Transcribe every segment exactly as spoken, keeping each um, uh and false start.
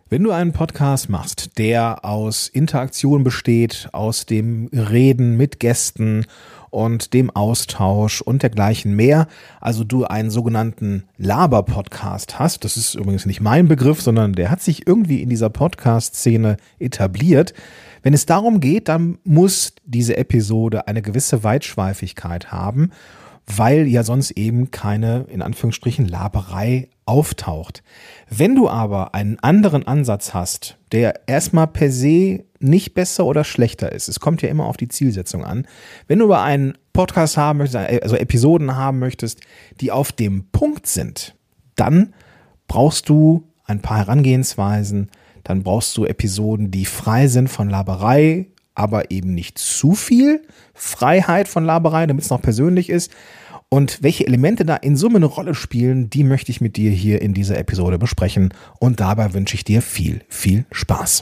Wenn du einen Podcast machst, der aus Interaktion besteht, aus dem Reden mit Gästen und dem Austausch und dergleichen mehr, also du einen sogenannten Laber-Podcast hast, das ist übrigens nicht mein Begriff, sondern der hat sich irgendwie in dieser Podcast-Szene etabliert. Wenn es darum geht, dann muss diese Episode eine gewisse Weitschweifigkeit haben, weil ja sonst eben keine, in Anführungsstrichen, Laberei auftaucht. Wenn du aber einen anderen Ansatz hast, der erstmal per se nicht besser oder schlechter ist, es kommt ja immer auf die Zielsetzung an, wenn du aber einen Podcast haben möchtest, also Episoden haben möchtest, die auf dem Punkt sind, dann brauchst du ein paar Herangehensweisen, dann brauchst du Episoden, die frei sind von Laberei, aber eben nicht zu viel Freiheit von Laberei, damit es noch persönlich ist. Und welche Elemente da in Summe eine Rolle spielen, die möchte ich mit dir hier in dieser Episode besprechen. Und dabei wünsche ich dir viel, viel Spaß.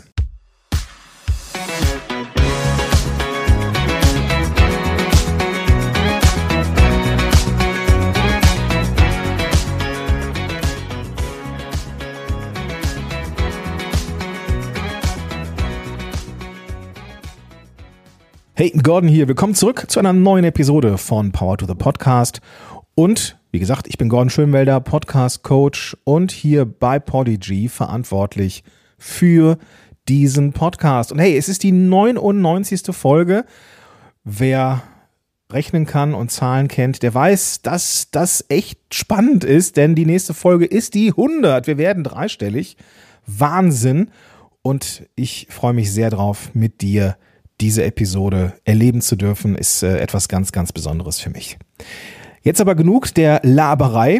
Hey, Gordon hier. Willkommen zurück zu einer neuen Episode von Power to the Podcast. Und wie gesagt, ich bin Gordon Schönwelder, Podcast-Coach und hier bei Podigy verantwortlich für diesen Podcast. Und hey, es ist die neunundneunzigste Folge. Wer rechnen kann und Zahlen kennt, der weiß, dass das echt spannend ist, denn die nächste Folge ist die hundert. Wir werden dreistellig. Wahnsinn. Und ich freue mich sehr drauf, mit dir diese Episode erleben zu dürfen, ist äh, etwas ganz, ganz Besonderes für mich. Jetzt aber genug der Laberei.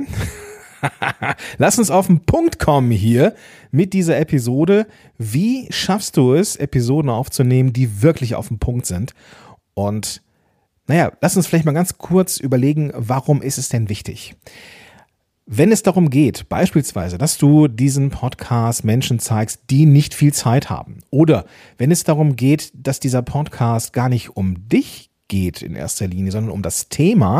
Lass uns auf den Punkt kommen hier mit dieser Episode. Wie schaffst du es, Episoden aufzunehmen, die wirklich auf den Punkt sind? Und naja, lass uns vielleicht mal ganz kurz überlegen, warum ist es denn wichtig? Wenn es darum geht, beispielsweise, dass du diesen Podcast Menschen zeigst, die nicht viel Zeit haben, oder wenn es darum geht, dass dieser Podcast gar nicht um dich geht in erster Linie, sondern um das Thema,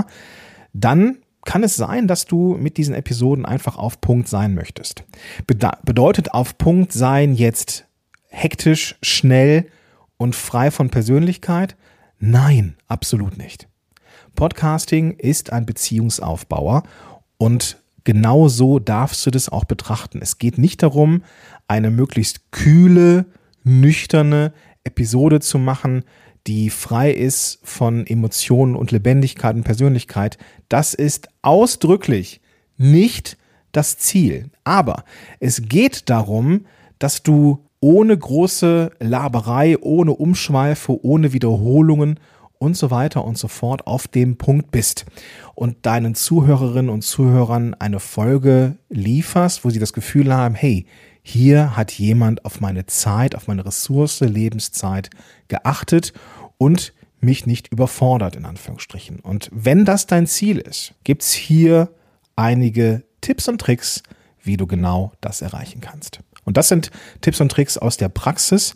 dann kann es sein, dass du mit diesen Episoden einfach auf Punkt sein möchtest. Beda- bedeutet auf Punkt sein jetzt hektisch, schnell und frei von Persönlichkeit? Nein, absolut nicht. Podcasting ist ein Beziehungsaufbauer und genau so darfst du das auch betrachten. Es geht nicht darum, eine möglichst kühle, nüchterne Episode zu machen, die frei ist von Emotionen und Lebendigkeit und Persönlichkeit. Das ist ausdrücklich nicht das Ziel. Aber es geht darum, dass du ohne große Laberei, ohne Umschweife, ohne Wiederholungen und so weiter und so fort auf dem Punkt bist und deinen Zuhörerinnen und Zuhörern eine Folge lieferst, wo sie das Gefühl haben, hey, hier hat jemand auf meine Zeit, auf meine Ressource, Lebenszeit geachtet und mich nicht überfordert, in Anführungsstrichen. Und wenn das dein Ziel ist, gibt's hier einige Tipps und Tricks, wie du genau das erreichen kannst. Und das sind Tipps und Tricks aus der Praxis.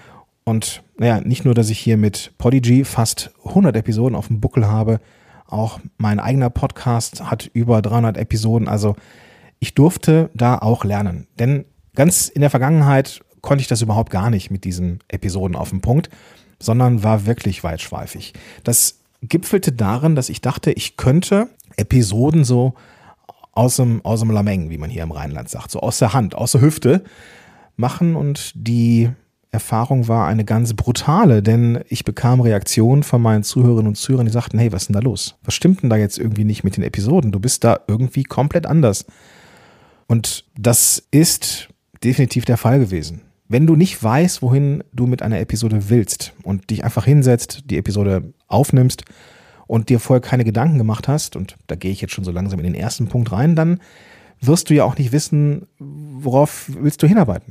Und naja, nicht nur, dass ich hier mit Podigy fast hundert Episoden auf dem Buckel habe, auch mein eigener Podcast hat über dreihundert Episoden. Also ich durfte da auch lernen. Denn ganz in der Vergangenheit konnte ich das überhaupt gar nicht mit diesen Episoden auf den Punkt, sondern war wirklich weitschweifig. Das gipfelte darin, dass ich dachte, ich könnte Episoden so aus dem, aus dem Lameng, wie man hier im Rheinland sagt, so aus der Hand, aus der Hüfte machen, und die Erfahrung war eine ganz brutale, denn ich bekam Reaktionen von meinen Zuhörerinnen und Zuhörern, die sagten, hey, was ist denn da los? Was stimmt denn da jetzt irgendwie nicht mit den Episoden? Du bist da irgendwie komplett anders. Und das ist definitiv der Fall gewesen. Wenn du nicht weißt, wohin du mit einer Episode willst und dich einfach hinsetzt, die Episode aufnimmst und dir vorher keine Gedanken gemacht hast, und da gehe ich jetzt schon so langsam in den ersten Punkt rein, dann wirst du ja auch nicht wissen, worauf willst du hinarbeiten.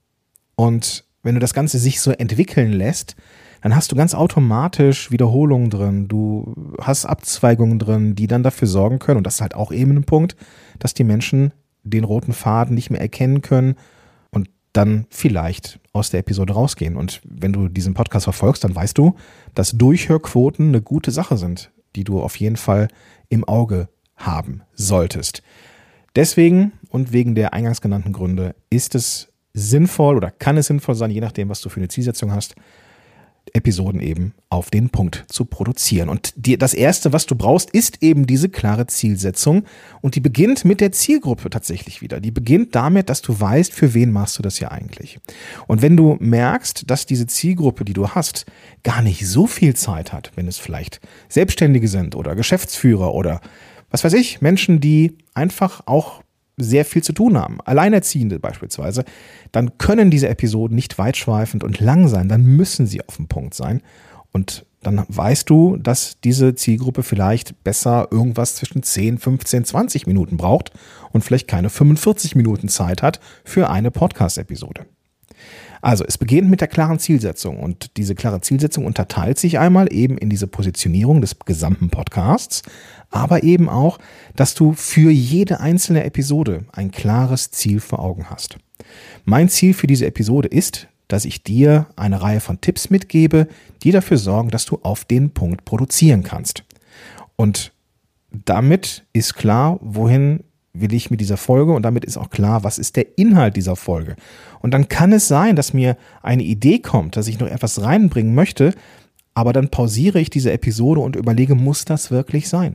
Und wenn du das Ganze sich so entwickeln lässt, dann hast du ganz automatisch Wiederholungen drin, du hast Abzweigungen drin, die dann dafür sorgen können, und das ist halt auch eben ein Punkt, dass die Menschen den roten Faden nicht mehr erkennen können und dann vielleicht aus der Episode rausgehen. Und wenn du diesen Podcast verfolgst, dann weißt du, dass Durchhörquoten eine gute Sache sind, die du auf jeden Fall im Auge haben solltest. Deswegen und wegen der eingangs genannten Gründe ist es sinnvoll oder kann es sinnvoll sein, je nachdem, was du für eine Zielsetzung hast, Episoden eben auf den Punkt zu produzieren. Und die, das Erste, was du brauchst, ist eben diese klare Zielsetzung. Und die beginnt mit der Zielgruppe tatsächlich wieder. Die beginnt damit, dass du weißt, für wen machst du das ja eigentlich. Und wenn du merkst, dass diese Zielgruppe, die du hast, gar nicht so viel Zeit hat, wenn es vielleicht Selbstständige sind oder Geschäftsführer oder was weiß ich, Menschen, die einfach auch sehr viel zu tun haben, Alleinerziehende beispielsweise, dann können diese Episoden nicht weitschweifend und lang sein, dann müssen sie auf den Punkt sein. Und dann weißt du, dass diese Zielgruppe vielleicht besser irgendwas zwischen zehn, fünfzehn, zwanzig Minuten braucht und vielleicht keine fünfundvierzig Minuten Zeit hat für eine Podcast-Episode. Also es beginnt mit der klaren Zielsetzung und diese klare Zielsetzung unterteilt sich einmal eben in diese Positionierung des gesamten Podcasts, aber eben auch, dass du für jede einzelne Episode ein klares Ziel vor Augen hast. Mein Ziel für diese Episode ist, dass ich dir eine Reihe von Tipps mitgebe, die dafür sorgen, dass du auf den Punkt produzieren kannst. Und damit ist klar, wohin will ich mit dieser Folge, und damit ist auch klar, was ist der Inhalt dieser Folge. Und dann kann es sein, dass mir eine Idee kommt, dass ich noch etwas reinbringen möchte, aber dann pausiere ich diese Episode und überlege, muss das wirklich sein?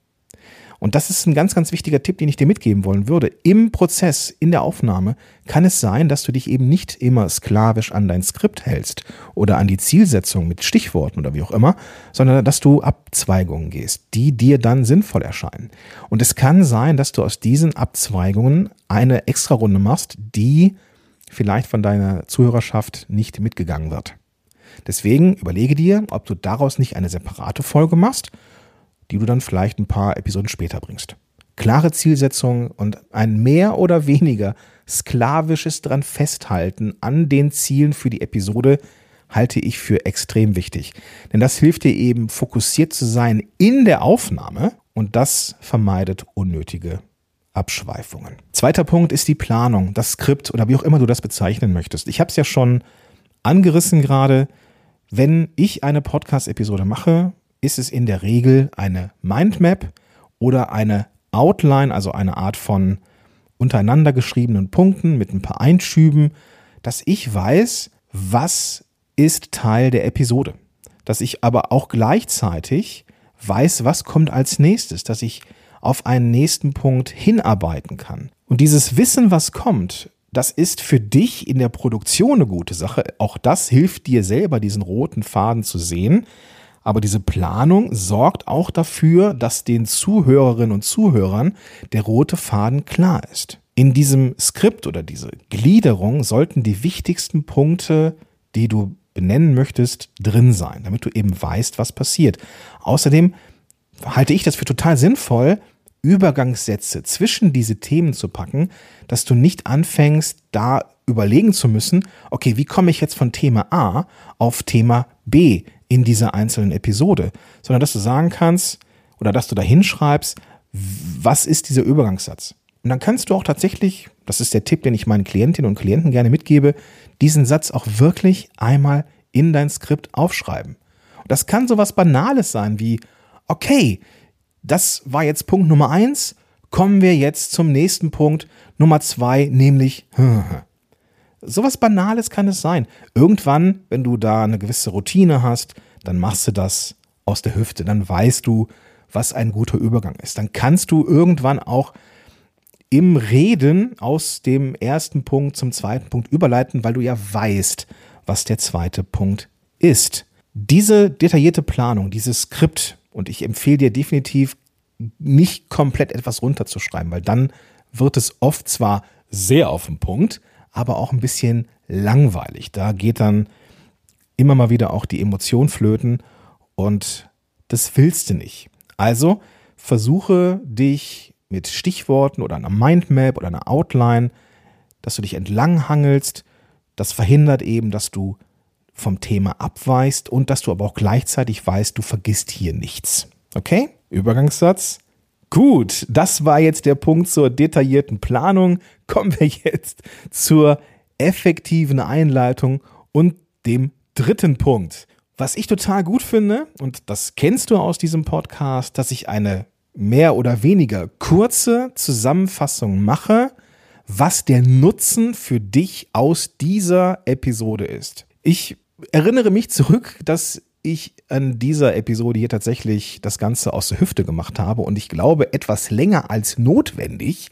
Und das ist ein ganz, ganz wichtiger Tipp, den ich dir mitgeben wollen würde. Im Prozess, in der Aufnahme, kann es sein, dass du dich eben nicht immer sklavisch an dein Skript hältst oder an die Zielsetzung mit Stichworten oder wie auch immer, sondern dass du Abzweigungen gehst, die dir dann sinnvoll erscheinen. Und es kann sein, dass du aus diesen Abzweigungen eine Extrarunde machst, die vielleicht von deiner Zuhörerschaft nicht mitgegangen wird. Deswegen überlege dir, ob du daraus nicht eine separate Folge machst, die du dann vielleicht ein paar Episoden später bringst. Klare Zielsetzung und ein mehr oder weniger sklavisches dran festhalten an den Zielen für die Episode halte ich für extrem wichtig. Denn das hilft dir eben, fokussiert zu sein in der Aufnahme und das vermeidet unnötige Abschweifungen. Zweiter Punkt ist die Planung, das Skript oder wie auch immer du das bezeichnen möchtest. Ich habe es ja schon angerissen gerade. Wenn ich eine Podcast-Episode mache, ist es in der Regel eine Mindmap oder eine Outline, also eine Art von untereinander geschriebenen Punkten mit ein paar Einschüben, dass ich weiß, was ist Teil der Episode. Dass ich aber auch gleichzeitig weiß, was kommt als nächstes, dass ich auf einen nächsten Punkt hinarbeiten kann. Und dieses Wissen, was kommt, das ist für dich in der Produktion eine gute Sache. Auch das hilft dir selber, diesen roten Faden zu sehen. Aber diese Planung sorgt auch dafür, dass den Zuhörerinnen und Zuhörern der rote Faden klar ist. In diesem Skript oder diese Gliederung sollten die wichtigsten Punkte, die du benennen möchtest, drin sein, damit du eben weißt, was passiert. Außerdem halte ich das für total sinnvoll, Übergangssätze zwischen diese Themen zu packen, dass du nicht anfängst, da überlegen zu müssen, okay, wie komme ich jetzt von Thema A auf Thema B in dieser einzelnen Episode, sondern dass du sagen kannst oder dass du da hinschreibst, was ist dieser Übergangssatz? Und dann kannst du auch tatsächlich, das ist der Tipp, den ich meinen Klientinnen und Klienten gerne mitgebe, diesen Satz auch wirklich einmal in dein Skript aufschreiben. Und das kann sowas Banales sein wie, okay, das war jetzt Punkt Nummer eins, kommen wir jetzt zum nächsten Punkt, Nummer zwei, nämlich sowas Banales kann es sein. Irgendwann, wenn du da eine gewisse Routine hast, dann machst du das aus der Hüfte. Dann weißt du, was ein guter Übergang ist. Dann kannst du irgendwann auch im Reden aus dem ersten Punkt zum zweiten Punkt überleiten, weil du ja weißt, was der zweite Punkt ist. Diese detaillierte Planung, dieses Skript, und ich empfehle dir definitiv nicht komplett etwas runterzuschreiben, weil dann wird es oft zwar sehr auf den Punkt, aber auch ein bisschen langweilig. Da geht dann immer mal wieder auch die Emotion flöten und das willst du nicht. Also versuche dich mit Stichworten oder einer Mindmap oder einer Outline, dass du dich entlanghangelst. Das verhindert eben, dass du vom Thema abweichst und dass du aber auch gleichzeitig weißt, du vergisst hier nichts. Okay? Übergangssatz. Gut, das war jetzt der Punkt zur detaillierten Planung. Kommen wir jetzt zur effektiven Einleitung und dem dritten Punkt. Was ich total gut finde, und das kennst du aus diesem Podcast, dass ich eine mehr oder weniger kurze Zusammenfassung mache, was der Nutzen für dich aus dieser Episode ist. Ich erinnere mich zurück, dass ich an dieser Episode hier tatsächlich das Ganze aus der Hüfte gemacht habe und ich glaube etwas länger als notwendig,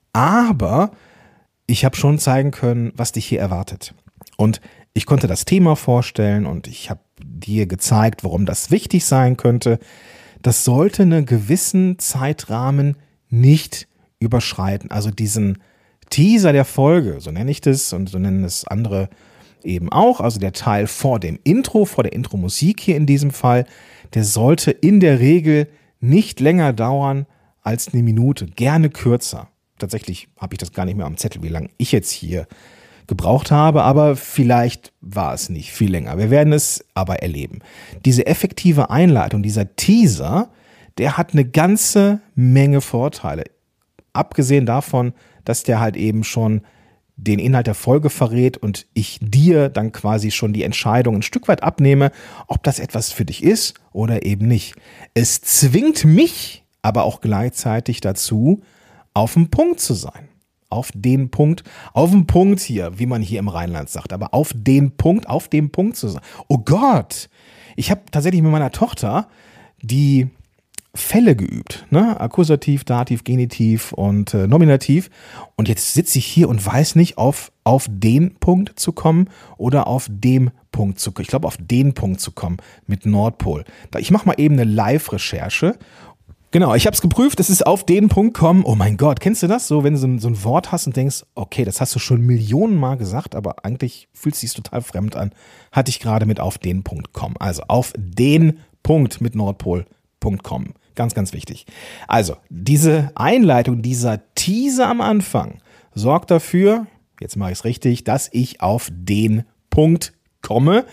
aber ich habe schon zeigen können, was dich hier erwartet. Und ich konnte das Thema vorstellen und ich habe dir gezeigt, warum das wichtig sein könnte. Das sollte einen gewissen Zeitrahmen nicht überschreiten. Also diesen Teaser der Folge, so nenne ich das und so nennen es andere eben auch, also der Teil vor dem Intro, vor der Intro-Musik hier in diesem Fall, der sollte in der Regel nicht länger dauern als eine Minute, gerne kürzer. Tatsächlich habe ich das gar nicht mehr am Zettel, wie lange ich jetzt hier gebraucht habe, aber vielleicht war es nicht viel länger. Wir werden es aber erleben. Diese effektive Einleitung, dieser Teaser, der hat eine ganze Menge Vorteile. Abgesehen davon, dass der halt eben schon den Inhalt der Folge verrät und ich dir dann quasi schon die Entscheidung ein Stück weit abnehme, ob das etwas für dich ist oder eben nicht. Es zwingt mich aber auch gleichzeitig dazu, auf dem Punkt zu sein. Auf den Punkt, auf dem Punkt hier, wie man hier im Rheinland sagt, aber auf den Punkt, auf dem Punkt zu sein. Oh Gott, ich habe tatsächlich mit meiner Tochter die Fälle geübt, ne? Akkusativ, Dativ, Genitiv und äh, Nominativ. Und jetzt sitze ich hier und weiß nicht, auf, auf den Punkt zu kommen oder auf dem Punkt zu kommen. Ich glaube, auf den Punkt zu kommen mit Nordpol. Ich mache mal eben eine Live-Recherche. Genau, ich habe es geprüft, es ist auf den Punkt kommen. Oh mein Gott, kennst du das? So, wenn du so ein, so ein Wort hast und denkst, okay, das hast du schon Millionen Mal gesagt, aber eigentlich fühlt es sich total fremd an. Hatte ich gerade mit auf den Punkt kommen. Also auf den Punkt mit Nordpol Punkt com. Ganz, ganz wichtig. Also, diese Einleitung, dieser Teaser am Anfang sorgt dafür, jetzt mache ich es richtig, dass ich auf den Punkt komme,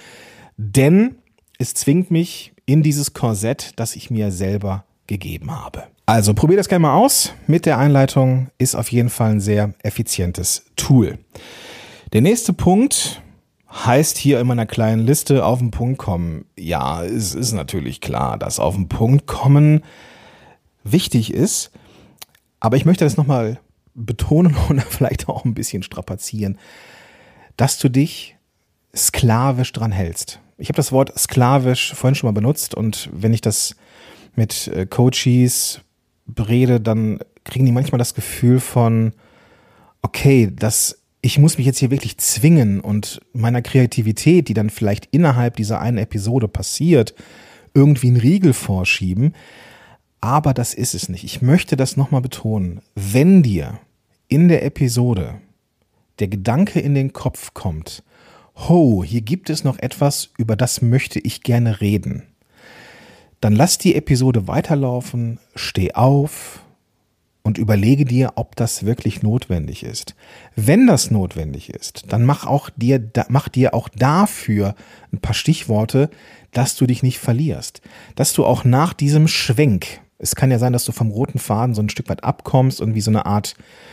denn es zwingt mich in dieses Korsett, das ich mir selber gegeben habe. Also, probier das gerne mal aus. Mit der Einleitung ist auf jeden Fall ein sehr effizientes Tool. Der nächste Punkt heißt hier in meiner kleinen Liste auf den Punkt kommen. Ja, es ist natürlich klar, dass auf den Punkt kommen wichtig ist, aber ich möchte das nochmal betonen und vielleicht auch ein bisschen strapazieren, dass du dich sklavisch dran hältst. Ich habe das Wort sklavisch vorhin schon mal benutzt und wenn ich das mit Coaches berede, dann kriegen die manchmal das Gefühl von, okay, das ich muss mich jetzt hier wirklich zwingen und meiner Kreativität, die dann vielleicht innerhalb dieser einen Episode passiert, irgendwie einen Riegel vorschieben. Aber das ist es nicht. Ich möchte das nochmal betonen. Wenn dir in der Episode der Gedanke in den Kopf kommt, ho, hier gibt es noch etwas, über das möchte ich gerne reden, dann lass die Episode weiterlaufen, steh auf und überlege dir, ob das wirklich notwendig ist. Wenn das notwendig ist, dann mach auch dir, mach dir auch dafür ein paar Stichworte, dass du dich nicht verlierst. Dass du auch nach diesem Schwenk, es kann ja sein, dass du vom roten Faden so ein Stück weit abkommst und wie so eine Art,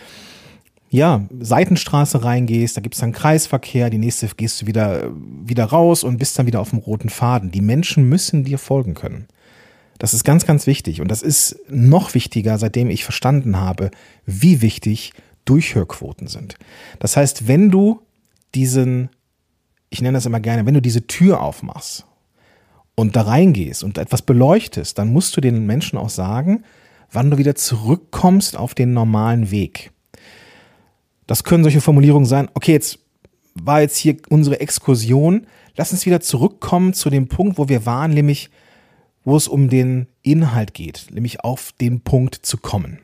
ja, Seitenstraße reingehst, da gibt es dann Kreisverkehr, die nächste gehst du wieder, wieder raus und bist dann wieder auf dem roten Faden. Die Menschen müssen dir folgen können. Das ist ganz, ganz wichtig und das ist noch wichtiger, seitdem ich verstanden habe, wie wichtig Durchhörquoten sind. Das heißt, wenn du diesen, ich nenne das immer gerne, wenn du diese Tür aufmachst und da reingehst und etwas beleuchtest, dann musst du den Menschen auch sagen, wann du wieder zurückkommst auf den normalen Weg. Das können solche Formulierungen sein, okay, jetzt war jetzt hier unsere Exkursion, lass uns wieder zurückkommen zu dem Punkt, wo wir waren, nämlich wo es um den Inhalt geht, nämlich auf den Punkt zu kommen.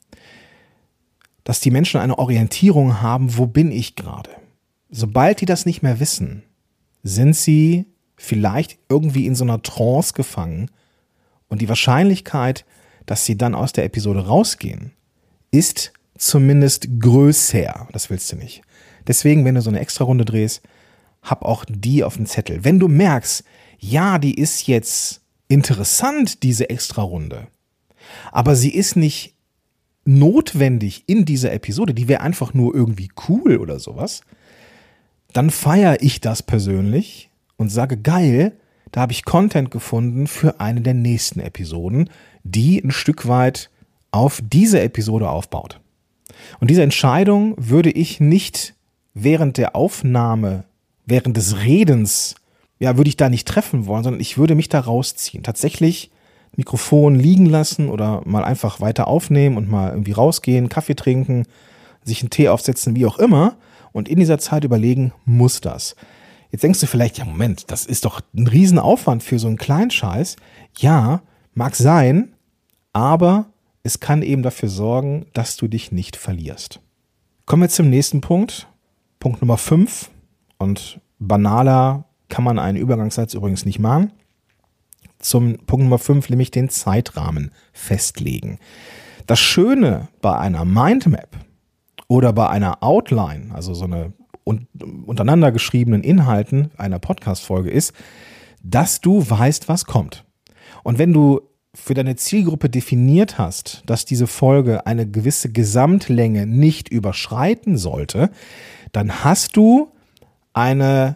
Dass die Menschen eine Orientierung haben, wo bin ich gerade? Sobald die das nicht mehr wissen, sind sie vielleicht irgendwie in so einer Trance gefangen und die Wahrscheinlichkeit, dass sie dann aus der Episode rausgehen, ist zumindest größer. Das willst du nicht. Deswegen, wenn du so eine Extra-Runde drehst, hab auch die auf dem Zettel. Wenn du merkst, ja, die ist jetzt interessant, diese Extra-Runde, aber sie ist nicht notwendig in dieser Episode, die wäre einfach nur irgendwie cool oder sowas, dann feiere ich das persönlich und sage, geil, da habe ich Content gefunden für eine der nächsten Episoden, die ein Stück weit auf diese Episode aufbaut. Und diese Entscheidung würde ich nicht während der Aufnahme, während des Redens, ja, würde ich da nicht treffen wollen, sondern ich würde mich da rausziehen. Tatsächlich Mikrofon liegen lassen oder mal einfach weiter aufnehmen und mal irgendwie rausgehen, Kaffee trinken, sich einen Tee aufsetzen, wie auch immer. Und in dieser Zeit überlegen, muss das? Jetzt denkst du vielleicht, ja Moment, das ist doch ein Riesenaufwand für so einen kleinen Scheiß. Ja, mag sein, aber es kann eben dafür sorgen, dass du dich nicht verlierst. Kommen wir zum nächsten Punkt. Punkt Nummer fünf. Und banaler kann man einen Übergangssatz übrigens nicht machen. Zum Punkt Nummer fünf, nämlich den Zeitrahmen festlegen. Das Schöne bei einer Mindmap oder bei einer Outline, also so eine untereinander geschriebenen Inhalten einer Podcast-Folge ist, dass du weißt, was kommt. Und wenn du für deine Zielgruppe definiert hast, dass diese Folge eine gewisse Gesamtlänge nicht überschreiten sollte, dann hast du eine,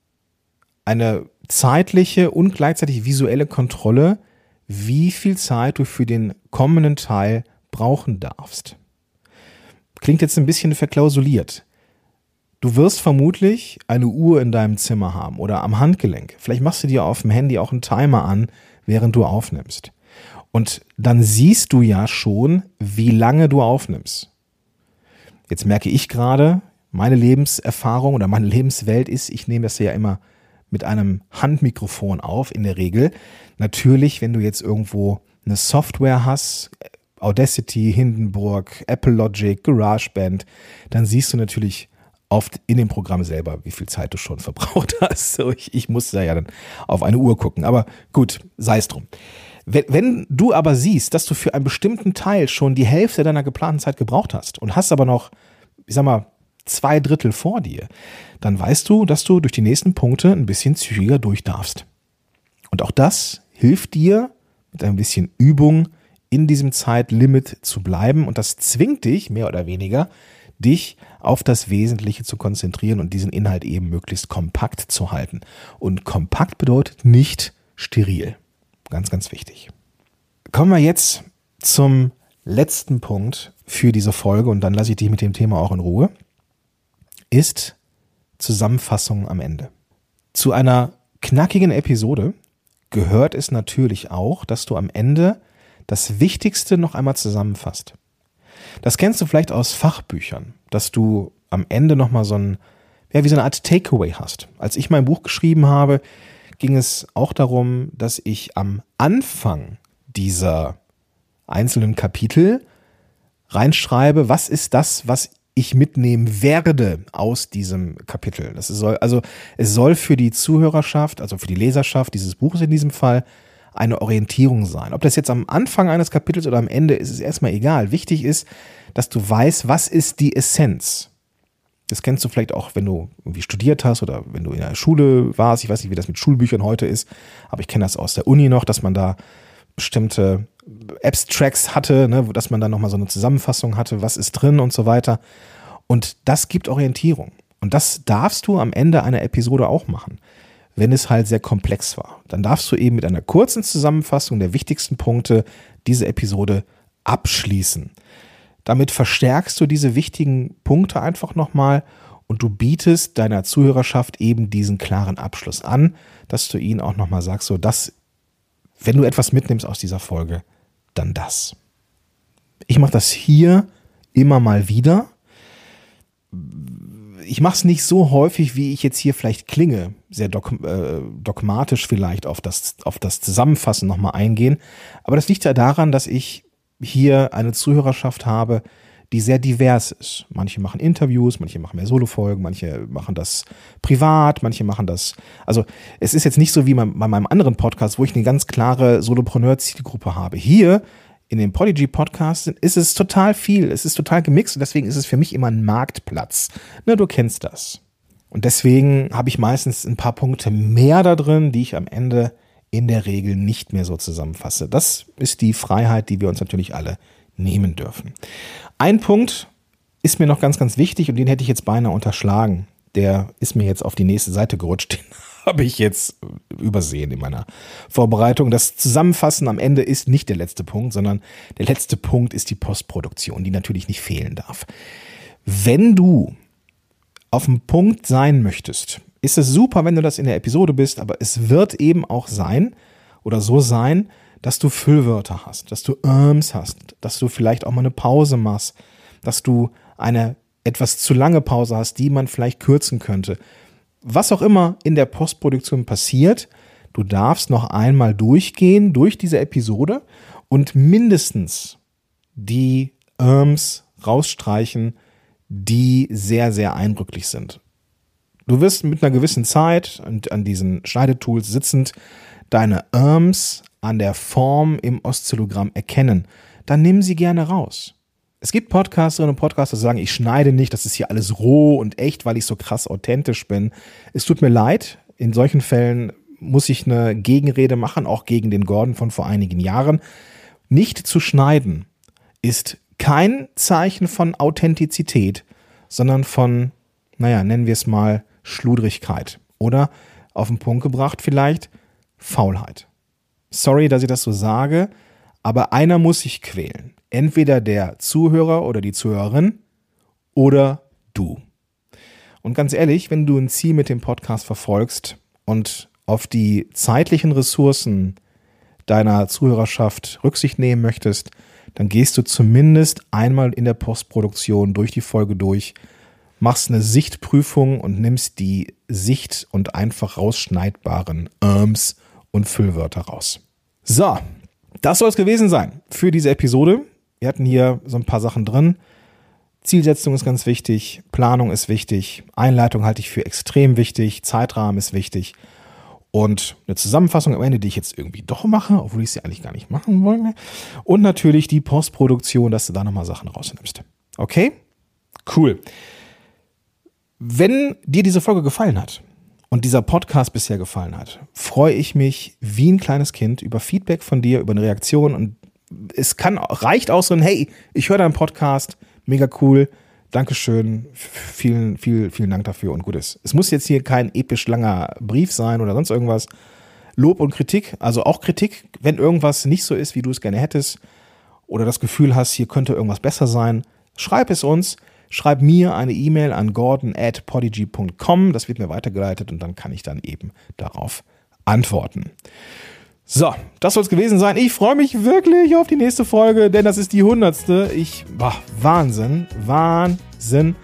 eine zeitliche und gleichzeitig visuelle Kontrolle, wie viel Zeit du für den kommenden Teil brauchen darfst. Klingt jetzt ein bisschen verklausuliert. Du wirst vermutlich eine Uhr in deinem Zimmer haben oder am Handgelenk. Vielleicht machst du dir auf dem Handy auch einen Timer an, während du aufnimmst. Und dann siehst du ja schon, wie lange du aufnimmst. Jetzt merke ich gerade, meine Lebenserfahrung oder meine Lebenswelt ist, ich nehme das ja immer mit einem Handmikrofon auf, in der Regel. Natürlich, wenn du jetzt irgendwo eine Software hast, Audacity, Hindenburg, Apple Logic, GarageBand, dann siehst du natürlich oft in dem Programm selber, wie viel Zeit du schon verbraucht hast. So, ich, ich muss da ja dann auf eine Uhr gucken. Aber gut, sei es drum. Wenn, wenn du aber siehst, dass du für einen bestimmten Teil schon die Hälfte deiner geplanten Zeit gebraucht hast und hast aber noch, ich sag mal, zwei Drittel vor dir, dann weißt du, dass du durch die nächsten Punkte ein bisschen zügiger durch darfst. Und auch das hilft dir, mit ein bisschen Übung in diesem Zeitlimit zu bleiben. Und das zwingt dich, mehr oder weniger, dich auf das Wesentliche zu konzentrieren und diesen Inhalt eben möglichst kompakt zu halten. Und kompakt bedeutet nicht steril. Ganz, ganz wichtig. Kommen wir jetzt zum letzten Punkt für diese Folge und dann lasse ich dich mit dem Thema auch in Ruhe. Ist Zusammenfassung am Ende. Zu einer knackigen Episode gehört es natürlich auch, dass du am Ende das Wichtigste noch einmal zusammenfasst. Das kennst du vielleicht aus Fachbüchern, dass du am Ende nochmal so ein, ja, wie so eine Art Takeaway hast. Als ich mein Buch geschrieben habe, ging es auch darum, dass ich am Anfang dieser einzelnen Kapitel reinschreibe, was ist das, was ich mitnehmen werde aus diesem Kapitel. Das soll, also es soll für die Zuhörerschaft, also für die Leserschaft dieses Buches in diesem Fall, eine Orientierung sein. Ob das jetzt am Anfang eines Kapitels oder am Ende ist, ist erstmal egal. Wichtig ist, dass du weißt, was ist die Essenz. Das kennst du vielleicht auch, wenn du irgendwie studiert hast oder wenn du in der Schule warst. Ich weiß nicht, wie das mit Schulbüchern heute ist, aber ich kenne das aus der Uni noch, dass man da bestimmte Abstracts hatte, ne, dass man dann nochmal so eine Zusammenfassung hatte, was ist drin und so weiter. Und das gibt Orientierung. Und das darfst du am Ende einer Episode auch machen, wenn es halt sehr komplex war. Dann darfst du eben mit einer kurzen Zusammenfassung der wichtigsten Punkte diese Episode abschließen. Damit verstärkst du diese wichtigen Punkte einfach nochmal und du bietest deiner Zuhörerschaft eben diesen klaren Abschluss an, dass du ihnen auch nochmal sagst, so dass, wenn du etwas mitnimmst aus dieser Folge, dann das. Ich mache das hier immer mal wieder. Ich mache es nicht so häufig, wie ich jetzt hier vielleicht klinge, sehr dog- äh, dogmatisch vielleicht auf das, auf das Zusammenfassen nochmal eingehen. Aber das liegt ja daran, dass ich hier eine Zuhörerschaft habe, die sehr divers ist. Manche machen Interviews, manche machen mehr Solofolgen, manche machen das privat, manche machen das, also es ist jetzt nicht so wie bei meinem anderen Podcast, wo ich eine ganz klare Solopreneur-Zielgruppe habe. Hier in dem Podigy-Podcast ist es total viel, es ist total gemixt und deswegen ist es für mich immer ein Marktplatz. Ne, du kennst das. Und deswegen habe ich meistens ein paar Punkte mehr da drin, die ich am Ende in der Regel nicht mehr so zusammenfasse. Das ist die Freiheit, die wir uns natürlich alle nehmen dürfen. Ein Punkt ist mir noch ganz, ganz wichtig und den hätte ich jetzt beinahe unterschlagen. Der ist mir jetzt auf die nächste Seite gerutscht. Den habe ich jetzt übersehen in meiner Vorbereitung. Das Zusammenfassen am Ende ist nicht der letzte Punkt, sondern der letzte Punkt ist die Postproduktion, die natürlich nicht fehlen darf. Wenn du auf dem Punkt sein möchtest, ist es super, wenn du das in der Episode bist, aber es wird eben auch sein oder so sein, dass du Füllwörter hast, dass du Irms hast, dass du vielleicht auch mal eine Pause machst, dass du eine etwas zu lange Pause hast, die man vielleicht kürzen könnte. Was auch immer in der Postproduktion passiert, du darfst noch einmal durchgehen durch diese Episode und mindestens die Irms rausstreichen, die sehr, sehr eindrücklich sind. Du wirst mit einer gewissen Zeit und an diesen Schneidetools sitzend deine Irms an der Form im Oszillogramm erkennen. Dann nimm sie gerne raus. Es gibt Podcasterinnen und Podcaster, die sagen, ich schneide nicht, das ist hier alles roh und echt, weil ich so krass authentisch bin. Es tut mir leid, in solchen Fällen muss ich eine Gegenrede machen, auch gegen den Gordon von vor einigen Jahren. Nicht zu schneiden ist kein Zeichen von Authentizität, sondern von, naja, nennen wir es mal Schludrigkeit oder auf den Punkt gebracht vielleicht Faulheit. Sorry, dass ich das so sage, aber einer muss sich quälen. Entweder der Zuhörer oder die Zuhörerin oder du. Und ganz ehrlich, wenn du ein Ziel mit dem Podcast verfolgst und auf die zeitlichen Ressourcen deiner Zuhörerschaft Rücksicht nehmen möchtest, dann gehst du zumindest einmal in der Postproduktion durch die Folge durch, machst eine Sichtprüfung und nimmst die Sicht- und einfach rausschneidbaren Irms und Füllwörter raus. So, das soll es gewesen sein für diese Episode. Wir hatten hier so ein paar Sachen drin. Zielsetzung ist ganz wichtig, Planung ist wichtig, Einleitung halte ich für extrem wichtig, Zeitrahmen ist wichtig und eine Zusammenfassung am Ende, die ich jetzt irgendwie doch mache, obwohl ich sie eigentlich gar nicht machen wollte. Und natürlich die Postproduktion, dass du da nochmal Sachen rausnimmst. Okay? Cool. Wenn dir diese Folge gefallen hat und dieser Podcast bisher gefallen hat, freue ich mich wie ein kleines Kind über Feedback von dir, über eine Reaktion. Und es kann, reicht auch so ein, hey, ich höre deinen Podcast, mega cool, Dankeschön, vielen, vielen, vielen Dank dafür und gut ist. Es muss jetzt hier kein episch langer Brief sein oder sonst irgendwas. Lob und Kritik, also auch Kritik, wenn irgendwas nicht so ist, wie du es gerne hättest oder das Gefühl hast, hier könnte irgendwas besser sein, schreib es uns. Schreib mir eine E-Mail an gordon at podigy punkt com, das wird mir weitergeleitet und dann kann ich dann eben darauf antworten. So, das soll es gewesen sein. Ich freue mich wirklich auf die nächste Folge, denn das ist die hundertste. Ich, boah, Wahnsinn, Wahnsinn.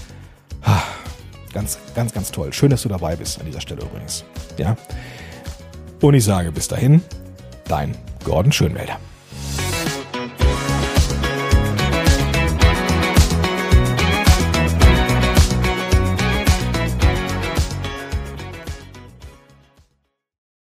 Ganz, ganz, ganz toll. Schön, dass du dabei bist an dieser Stelle übrigens. Ja. Und ich sage bis dahin, dein Gordon Schönwälder.